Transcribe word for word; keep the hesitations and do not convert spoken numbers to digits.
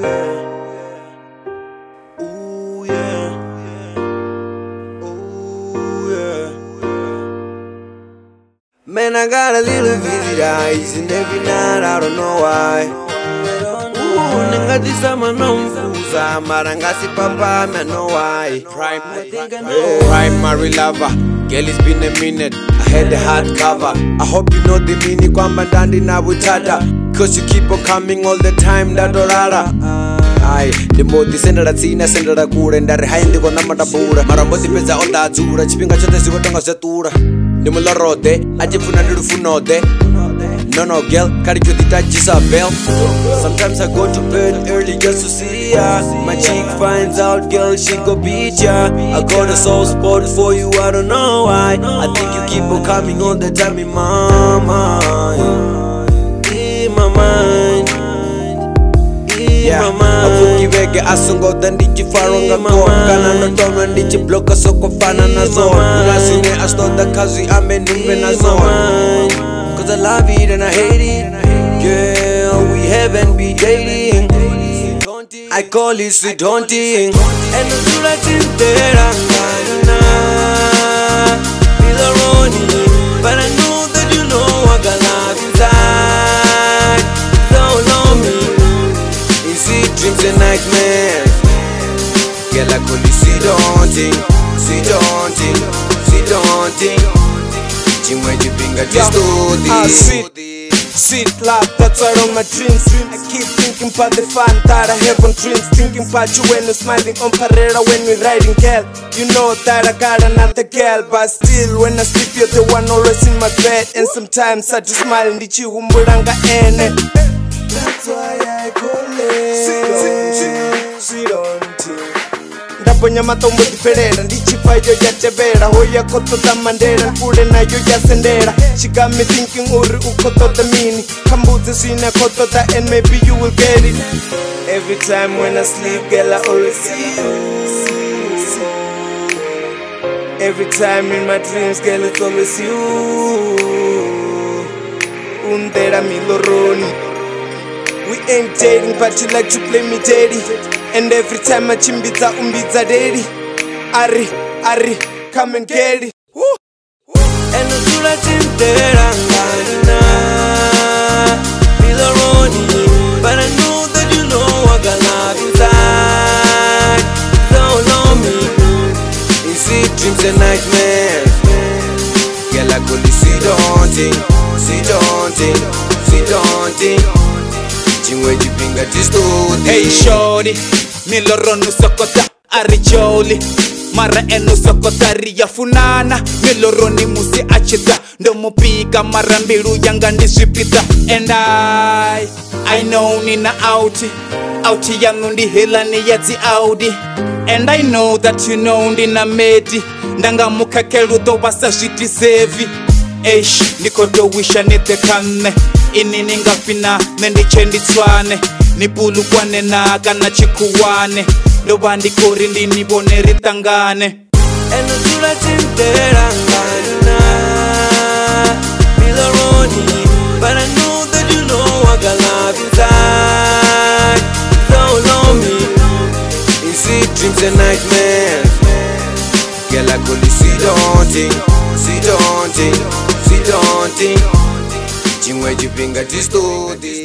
Ooh, yeah. Ooh, yeah. Man, I got a little busy eyes, and every night I don't know why. Ooh, nigga, this time I know Mfuza, Marangasi Papa, I know why. Primary, primary lover, girl, it's been a minute. I had the hard cover. I hope you know the meaning, kwamba ndani na witada. Cause you keep on coming all the time, da dorara. Aye, the more the sender at Sina, sender a good, and that high the Gonamata Maramboti Pizza on that Zura, Chipinga Chota Zatura. Nimula Rode, Ajifuna Funode. No, no, girl, carry you the touch Isabel. Sometimes I go to bed early just to see ya. My chick finds out, girl, she go beat ya. I got a soft spot for you, I don't know why. I think you keep on coming all the time in my mind. In my mind. In my mind. Avuki wege asungo dandichi faronga ko. Kana no tono ndichi bloka soko fana na zone. Unasine astoda kazi ame numbe na zone. Cause I love it and I hate it. Girl, we haven't been dating. I call it sweet haunting. And I'm too like Tintera. Feel a Ronnie. But I know that you know I got love inside. Don't know me. Is it dreams and nightmares? Girl, I call it sweet haunting. Sweet haunting. Sweet haunting. Ah, sweet, sweet love, that's all on my dreams. I keep thinking about the fun that I have on dreams. Thinking about you when you're smiling on Pereira when we're riding, girl. You know that I got another girl, but still when I sleep you're the one always in my bed. And sometimes I just smile and ditch you umburanga ene. That's why I call it sweet haunting. Ndaponya matombo diferera ndichifayo yatebera hoya kotota mandera kule nayo yasendera. She got me thinking uri ukotota mini kambuzi sina kotota and maybe you will get it. Every time when I sleep girl I always see you. Every time in my dreams girl it's always you. Undera mi loroni. We ain't dating, but you like to play me daddy. And every time I chimbita umbita daddy. Ari, Ari, come and get it. Woo. Woo. And I'm too like Tintera. Feel a Ronnie. But I know that you know I got love inside. Don't know me. Is it dreams and nightmares? Girl, I call it sweet haunting. Sweet haunting. Sweet haunting. Hey shorty, miloronu sokota ari joli. Mara enu sokota riya funana. Miloroni musi achita. Ndo mupika mara mbiru yanga ndisipita. And I, I know nina outi. Outi yangu ndi hila ni yati audi. And I know that you know ndina medi. Ndanga mukakelu do basa shiti sevi. Eish, nikoto wisha nitekane. Ini ningafina, mendi chendi twane. Nipulu kwane na kana chikuwane. Ndo bandi kori ndi nibone ritangane. And I'm too like Tintera. Feel a Ronnie. But I know that you know I got love inside. Don't know me. Is it dreams and nightmares? Girl, I call it sweet haunting. Sweet haunting. Sweet haunting. Chimwe chipinga chistudi.